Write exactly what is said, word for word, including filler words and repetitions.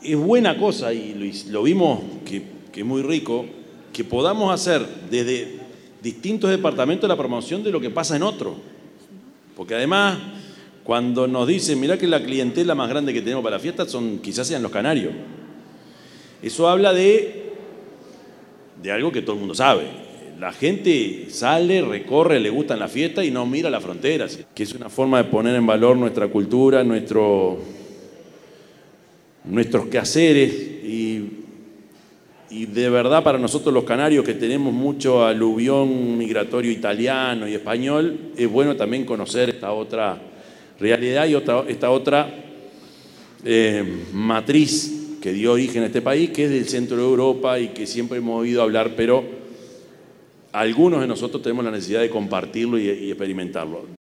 es buena cosa, y lo, lo vimos que, que es muy rico, que podamos hacer desde distintos departamentos la promoción de lo que pasa en otro. Porque además, cuando nos dicen, mirá que la clientela más grande que tenemos para la fiesta son, quizás sean los canarios. Eso habla de, de algo que todo el mundo sabe. La gente sale, recorre, le gustan las fiestas y no mira las fronteras. Que es una forma de poner en valor nuestra cultura, nuestro, nuestros quehaceres. Y, y de verdad para nosotros los canarios, que tenemos mucho aluvión migratorio italiano y español, es bueno también conocer esta otra realidad y otra, esta otra eh, matriz que dio origen a este país, que es del centro de Europa y que siempre hemos oído hablar, pero algunos de nosotros tenemos la necesidad de compartirlo y, y experimentarlo.